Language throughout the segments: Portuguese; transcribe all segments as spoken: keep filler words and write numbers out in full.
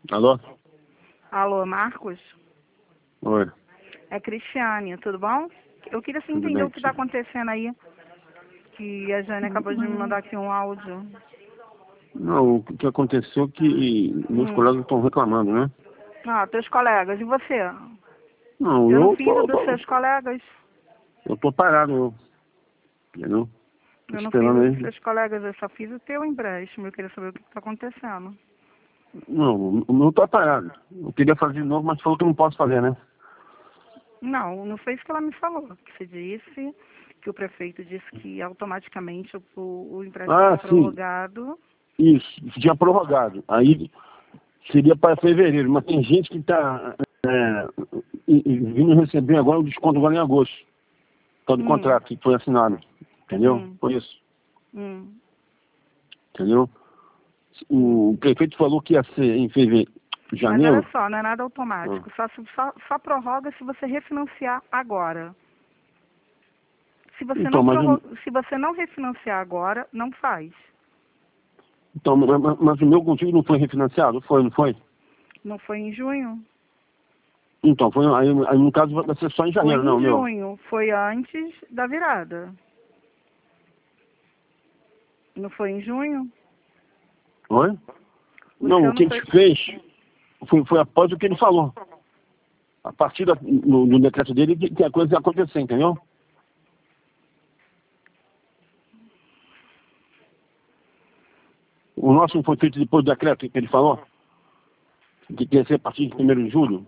Alô? Alô, Marcos? Oi, É Cristiane, tudo bom? Eu queria assim, tudo entender bem? o que está acontecendo aí, que a Jane acabou de me mandar aqui um áudio. Não, o que aconteceu é que meus Hum. colegas estão reclamando, né? Ah, teus colegas, e você? Não, Eu não eu fiz o tô, dos tô- seus colegas. eu tô parado, eu, entendeu? Tô Eu não fiz esperando o dos aí. seus colegas, eu só fiz o teu empréstimo. Eu queria saber o que está acontecendo. Não, o meu tá parado. Eu queria fazer de novo, mas falou que não posso fazer, né? Não, não foi isso que ela me falou. Que você disse que o prefeito disse que automaticamente o, o, o empréstimo é Ah, sim, prorrogado. isso, tinha prorrogado. Aí seria para fevereiro, mas tem gente que tá é, e- e vindo receber agora o desconto agora em agosto, todo o Hum, contrato que foi assinado, entendeu? hum, Foi isso, hum. entendeu? Hum. O prefeito falou que ia ser em fevereiro, Mas olha janeiro. só, não é nada Ah, automático. Só, se- só, só prorroga se você refinanciar agora. Se você Então, não mas, o- prorro- se você não refinanciar agora, não faz. então, mas, mas o meu contigo não foi refinanciado? Foi, não foi? Não foi em junho? Então, foi, aí, aí no caso vai ser só em Foi janeiro, não, em meu. junho. Foi antes da virada. Não foi em junho? Oi? O Não, seu o não que a foi. gente fez foi, foi após o que ele falou. A partir da, do, do decreto dele que, que a coisa ia acontecer, entendeu? O nosso não foi feito depois do decreto que ele falou, que ia ser a partir de primeiro de julho.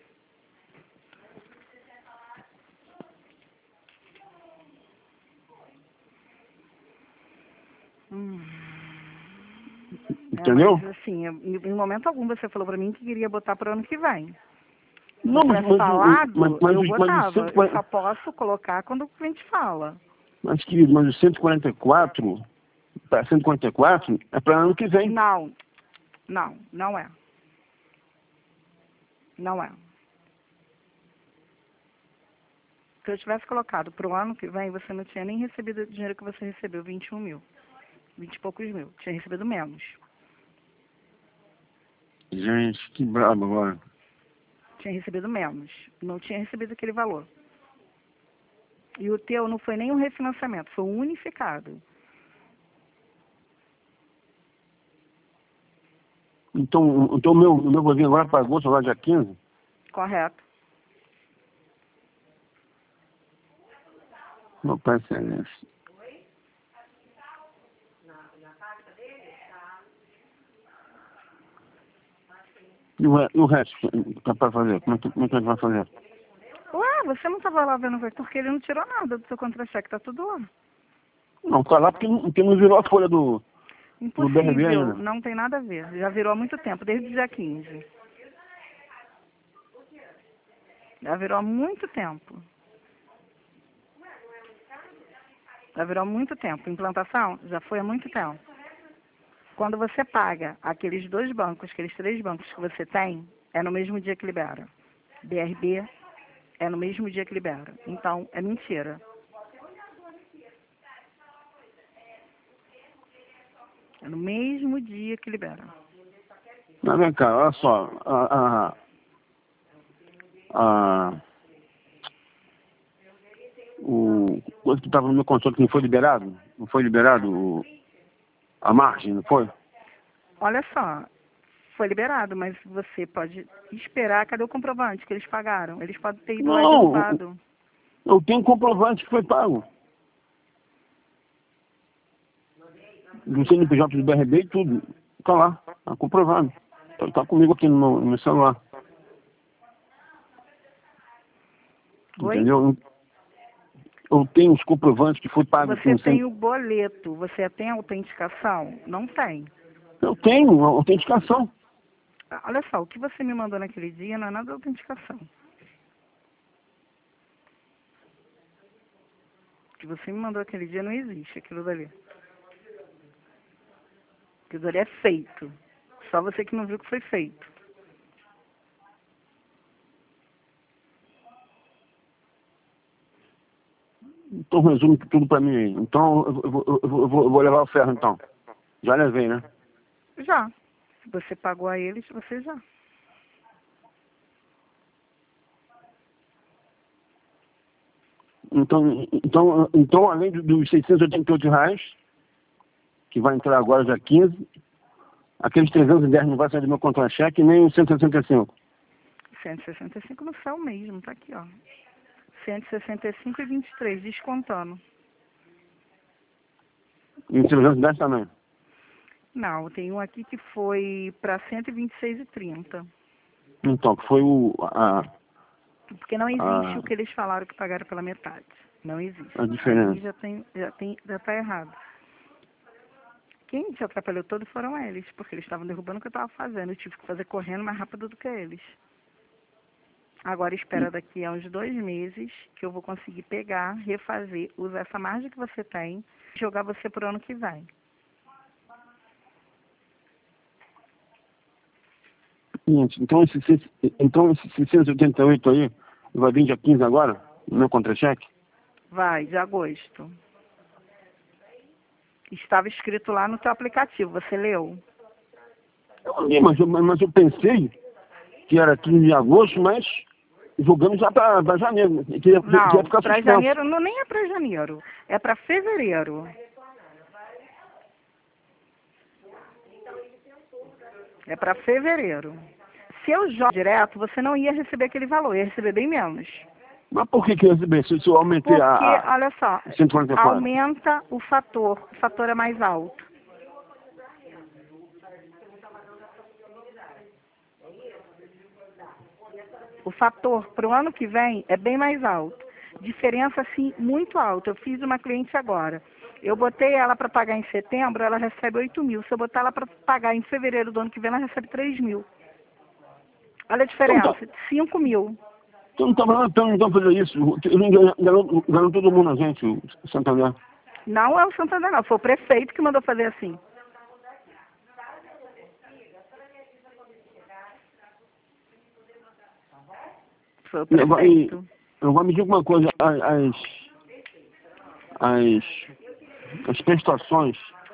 Hum. É, Entendeu? mas assim, em em momento algum você falou pra mim que queria botar pro ano que vem. Se Não, você mas, tivesse mas, o- o- mas, falado, mas, eu os- mas os botava. Eu só cento e quarenta, posso colocar quando o cliente fala. mas, querido, mas os cento e quarenta e quatro, para cento e quarenta e quatro é para ano que vem. Não, não, não é. Não é. Se eu tivesse colocado para o ano que vem, você não tinha nem recebido o dinheiro que você recebeu, vinte e um mil. Vinte e poucos mil. Tinha recebido menos. Gente, que brabo agora. Tinha recebido menos. Não tinha recebido aquele valor. E o teu não foi nem um refinanciamento, foi um unificado. Então, então o meu, o meu vai vir agora para agosto, agora dia quinze. Correto? Meu pai excelência. E o, re- e o resto, que é para fazer? Como é que, como é que ele vai fazer? Ué, você não estava lá vendo, porque ele não tirou nada do seu contra-cheque, tá tudo lá. Não, tá lá porque, não- porque não virou a folha do, do B R B Impossível, ainda. não tem nada a ver. Já virou há muito tempo, desde o dia quinze. Já virou há muito tempo. Já virou há muito tempo. Implantação já foi há muito tempo. Quando você paga aqueles dois bancos, aqueles três bancos que você tem, é no mesmo dia que libera. B R B é no mesmo dia que libera. Então, é mentira. É no mesmo dia que libera. Mas vem cá, olha só. A, a, a, o coisa que estava no meu controle que não foi liberado, não foi liberado o, a margem, não foi? Olha só, foi liberado, mas você pode esperar. Cadê o comprovante que eles pagaram? Eles podem ter ido lá e Não, derrubado. eu tenho comprovante que foi pago. Do C N P J do B R B e tudo. Tá lá, tá comprovado. Tá, tá comigo aqui no meu, no meu celular. Oi? Entendeu? Eu tenho os comprovantes que foi pago Você com cem. tem o boleto, você tem a autenticação? Não tem. Eu tenho a autenticação. Ah, olha só, o que você me mandou naquele dia não é nada de autenticação. O que você me mandou naquele dia não existe, aquilo dali. Aquilo dali é feito. Só você que não viu que foi feito. Então resume tudo pra mim aí. Então eu, vou- eu, vou- eu, vou, eu vou levar o ferro então. Já levei, né? Já. Você pagou a eles, você já. Então, então, então além dos seiscentos e oitenta e oito reais, que vai entrar agora dia quinze, aqueles trezentos e dez não vai sair do meu contra-cheque, nem os cento e sessenta e cinco. cento e sessenta e cinco no céu mesmo, tá aqui, ó. cento e sessenta e cinco e vinte e três, descontando. E os trezentos e dez também. Não, tem um aqui que foi para cento e vinte e seis e trinta. Então, que foi o, a, Porque não existe a, o que eles falaram que pagaram pela metade. Não existe. a diferença. Aí já tem, já tem, já tá errado. Quem se atrapalhou todo foram eles, porque eles estavam derrubando o que eu estava fazendo. Eu tive que fazer correndo mais rápido do que eles. Agora espera daqui a uns dois meses que eu vou conseguir pegar, refazer, usar essa margem que você tem e jogar você pro ano que vem. Então, esse, então, esse seiscentos e oitenta e oito aí, vai vir dia quinze agora, no meu contra-cheque? Vai, de agosto. Estava escrito lá no teu aplicativo, você leu? Eu li, mas eu, mas eu pensei que era quinze de agosto, mas jogamos já para janeiro. Que ia, Não, que ia ficar para suspenso. janeiro, não, nem é para janeiro, é para fevereiro. É para fevereiro. Se eu jogo direto, você não ia receber aquele valor, ia receber bem menos. Mas por que que eu recebi? Se eu aumentei Porque, a, a olha só, cento e quarenta e quatro? aumenta o fator, o fator é mais alto. O fator para o ano que vem é bem mais alto. Diferença, assim, muito alta. Eu fiz uma cliente agora. Eu botei ela para pagar em setembro, ela recebe oito mil. Se eu botar ela para pagar em fevereiro do ano que vem, ela recebe três mil. Olha a diferença, Então, cinco mil. então não estava então, então fazer isso. Ele enganou, enganou, enganou todo mundo, a gente, o Santander. Não é o Santander, não. Foi o prefeito que mandou fazer assim. Foi o prefeito. Eu vou me dizer uma coisa, as, as, as prestações.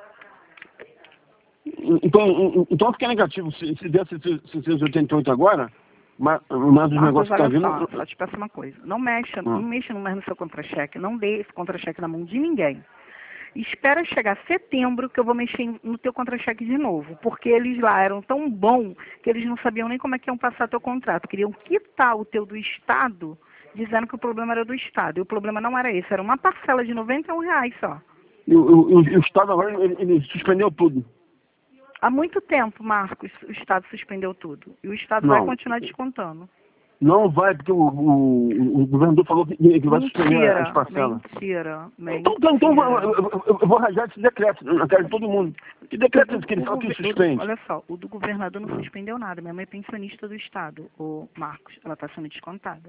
Então, então fica negativo. Se, se der seiscentos e oitenta e oito agora, mas, mas os negócios que estão vindo. Só, só te peço uma coisa. Não mexa, não mexa mais no seu contra-cheque. Não dê esse contra-cheque na mão de ninguém. Espera chegar setembro que eu vou mexer no teu contra-cheque de novo. Porque eles lá eram tão bons que eles não sabiam nem como é que iam passar teu contrato. Queriam quitar o teu do Estado, dizendo que o problema era do Estado. E o problema não era esse. Era uma parcela de noventa e um reais só. E o, o, o Estado agora, ele, ele suspendeu tudo. Há muito tempo, Marcos, o Estado suspendeu tudo. E o Estado não, vai continuar descontando. Não vai, porque o, o, o governador falou que, que vai suspender as parcelas. Mentira, mentira. Então, então, então eu, eu, eu vou rasgar esse decreto na cara de todo mundo. Que decreto é esse que ele fala que suspende? Olha só, o do governador não suspendeu nada. Minha mãe é pensionista do Estado, o Marcos. Ela está sendo descontada.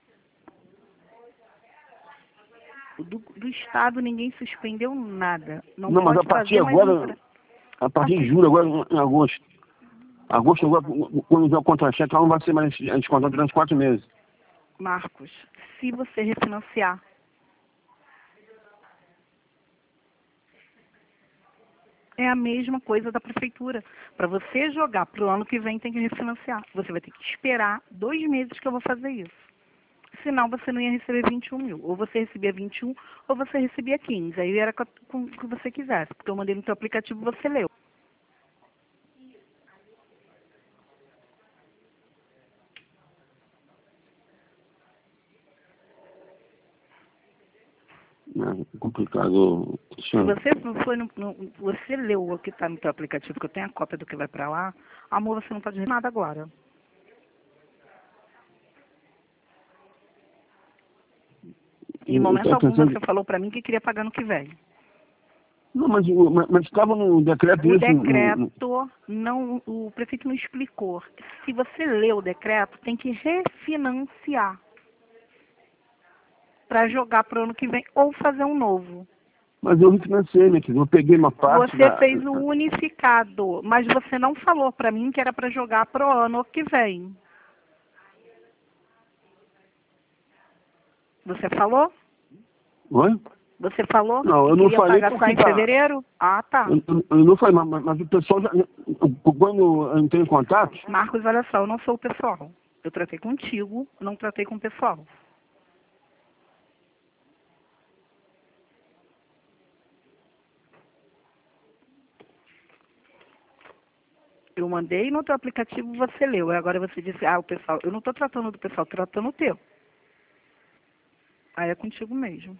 O do, do Estado ninguém suspendeu nada. Não, não pode mas a partir fazer agora, mais um... a partir de julho, agora em agosto. Agosto, agora, quando der o contra-cheque, ela não vai ser mais descontado durante quatro meses. Marcos, se você refinanciar, é a mesma coisa da prefeitura. Para você jogar para o ano que vem, tem que refinanciar. Você vai ter que esperar dois meses que eu vou fazer isso. Senão você não ia receber vinte e um mil. Ou você recebia vinte e um, ou você recebia quinze. Aí era com o que você quisesse. Porque eu mandei no seu aplicativo e você leu. É complicado. Se você foi no, no, você leu o que está no seu aplicativo, que eu tenho a cópia do que vai para lá, amor, você não está dizendo nada agora. Em momento algum você falou para mim que queria pagar no que vem. Não, mas, mas estava no decreto o isso. O decreto, não, o prefeito não explicou. Se você lê o decreto, tem que refinanciar para jogar para o ano que vem ou fazer um novo. Mas eu refinanciei, né? Eu peguei uma parte. Você da... fez o unificado, mas você não falou para mim que era para jogar para o ano que vem. Você falou? Oi? Você falou Não, eu que não ia falei pagar só porque em tá. fevereiro? Ah, tá. Eu, eu- eu não falei, mas, mas o pessoal já. Quando eu entrei em contato, Marcos, olha só, eu não sou o pessoal. Eu tratei contigo, eu não tratei com o pessoal. Eu mandei no teu aplicativo, você leu. E agora você disse, ah, o pessoal. Eu não estou tratando do pessoal, estou tratando o teu. Aí é contigo mesmo.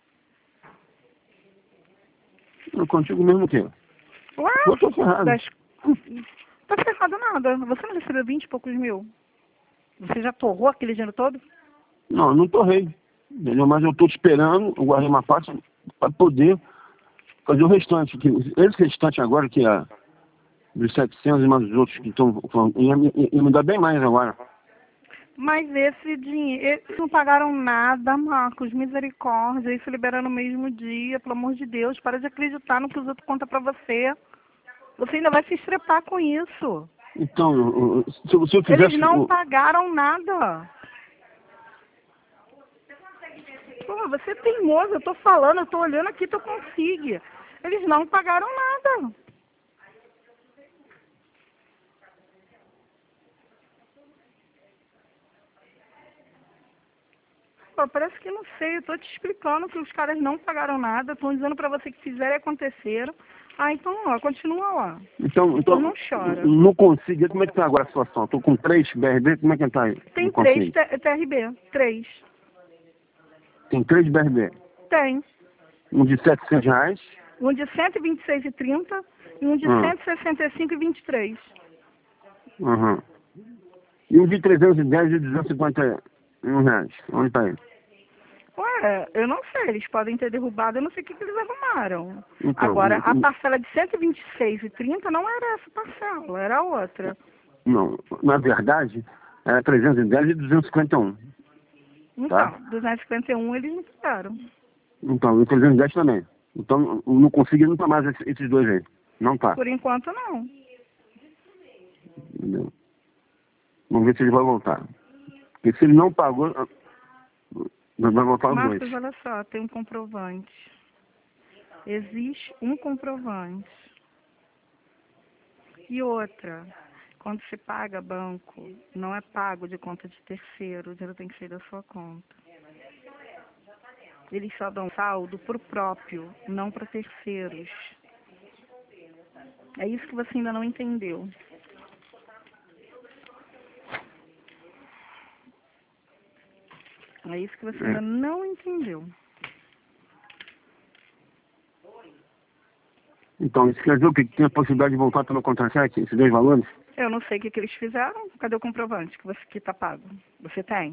eu contigo mesmo que. Ué? Eu tô ferrado. Das... Tá ferrado nada. Você não recebeu vinte e poucos mil? Você já torrou aquele dinheiro todo? Não, eu não torrei. Entendeu? Mas eu tô esperando, eu guardei uma parte para poder fazer o restante. Que, esse restante agora, que é dos setecentos e mais os outros que estão. Ia, ia, ia me dar bem mais agora. Mas esse dinheiro, eles não pagaram nada, Marcos, misericórdia, isso libera no mesmo dia, pelo amor de Deus, para de acreditar no que os outros contam pra você. Você ainda vai se estrepar com isso. Então, eu- eu- se, eu- se eu fizesse. Eles não o- pagaram nada. Pô, você é teimoso, eu tô falando, eu tô olhando aqui, tu consigo. Eles não pagaram nada. Pô, parece que não sei, eu tô te explicando que os caras não pagaram nada, estão dizendo pra você que fizeram e aconteceram. Ah, então ó, continua lá. Então, então Não chora. não consigo. Como é que tá agora a situação? Estou com três B R B, como é que tá aí? Tem Não três consigo. T- TRB, três. Tem três B R B. Tem. Um de setecentos reais. Um de cento e vinte e seis e trinta e um de Hum. cento e sessenta e cinco e vinte e três. Uhum. E um de trezentos e dez e duzentos e cinquenta e um reais. Onde tá ele? Ué, eu não sei, eles podem ter derrubado, eu não sei o que, que eles arrumaram. Então, Agora, a o- parcela de cento e vinte e seis e trinta não era essa parcela, era outra. Não, na verdade, é trezentos e dez e duzentos e cinquenta e um. Então, Tá. duzentos e cinquenta e um eles não pagaram. Então, e trezentos e dez também. Então, eu não consigo nunca mais esses, esses dois aí. Não tá. Por enquanto, não. Entendeu? Vamos ver se ele vai voltar. Porque se ele não pagou, vai voltar os Marcos, dois. olha só, tem um comprovante. Existe um comprovante. E outra, quando se paga banco, não é pago de conta de terceiro, o dinheiro tem que sair da sua conta. Eles só dão saldo para o próprio, não para terceiros. É isso que você ainda não entendeu. É isso que você ainda não entendeu. Então, isso quer dizer o quê? Que tem a possibilidade de voltar pelo contra-cheque, esses dois valores? Eu não sei o que, que eles fizeram. Cadê o comprovante que você que está pago? Você tem?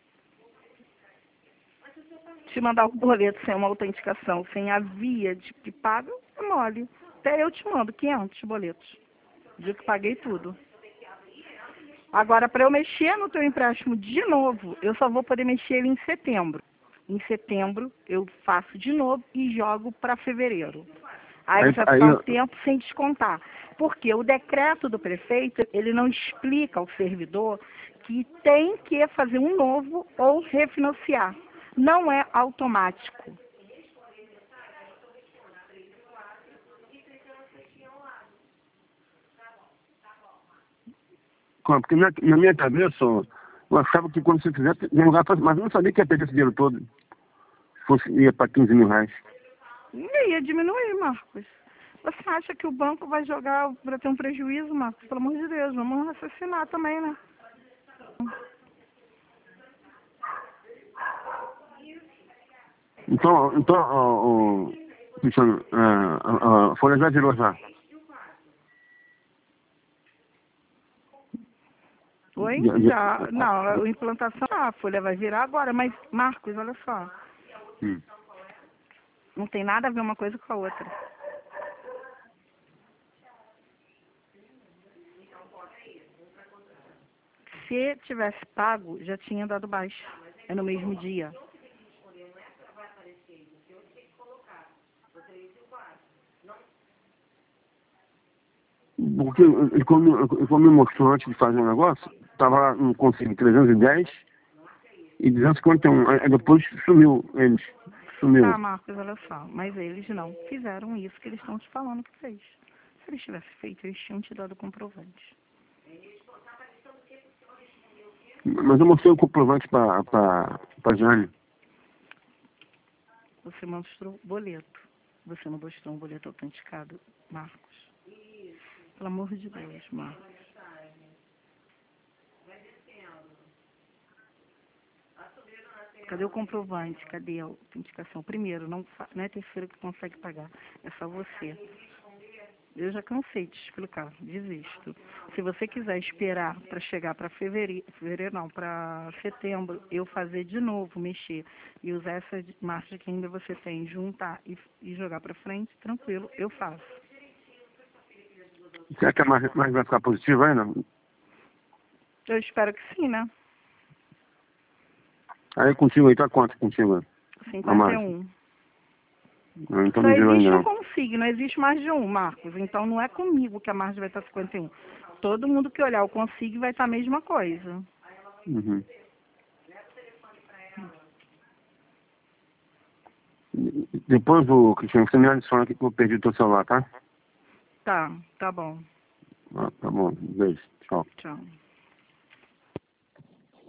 Te mandar o boleto sem uma autenticação, sem a via de que paga, é mole. Até eu te mando quinhentos boletos. Dia que paguei tudo. Agora, para eu mexer no teu empréstimo de novo, eu só vou poder mexer ele em setembro. Em setembro, eu faço de novo e jogo para fevereiro. Aí, Aí- você vai aí ficar um eu- tempo sem descontar. Porque o decreto do prefeito, ele não explica ao servidor que tem que fazer um novo ou refinanciar. Não é automático. Como? Porque na, na minha cabeça, eu achava que quando você fizer, tem lugar pra, mas eu não sabia que ia perder esse dinheiro todo. Se fosse, ia para quinze mil reais. E ia diminuir, Marcos. Você acha que o banco vai jogar para ter um prejuízo, Marcos? Pelo amor de Deus, vamos raciocinar também, né? Então, então o, o, Cristiano, a, a, a Folha já virou já. Oi? Já- já- Já. Não, a implantação, a folha vai virar agora, mas, Marcos, olha só. Hum. Não tem nada a ver uma coisa com a outra. Se tivesse pago, já tinha dado baixa. É no mesmo dia. Porque ele, como, ele como me mostrou antes de fazer o negócio, estava no consigo trezentos e dez e duzentos e cinquenta e um. Aí depois sumiu eles. Sumiu. Tá, Marcos, olha só. Mas eles não fizeram isso que eles estão te falando que fez. Se eles tivessem feito, eles tinham te dado o comprovante. Mas eu mostrei o comprovante pra, pra, pra Jane. Você mostrou o boleto. Você não mostrou um boleto autenticado, Marcos. Pelo amor de Deus, Marcos. Cadê o comprovante? Cadê a autenticação? Primeiro, não, fa- não é terceiro que consegue pagar. É só você. Eu já cansei de te explicar. Desisto. Se você quiser esperar para chegar para fevereiro, fevereiro não, para setembro, eu fazer de novo, mexer e usar essa margem que ainda você tem, juntar e, e jogar para frente, tranquilo, eu faço. Será que a margem margem vai ficar positiva ainda? Eu espero que sim, né? Aí contigo aí, tá quanto contigo? A cinquenta e margem? um. Não, então Só não viu existe ainda um não. consigo, não existe mais de um, Marcos. Então não é comigo que a margem vai estar cinquenta e um. Todo mundo que olhar o consigo vai estar a mesma coisa. Uhum. Depois, o Cristiano, você me adiciona aqui que eu perdi o teu celular, tá? Tá, tá bom. Ah, tá bom. Beijo. Tchau. Tchau.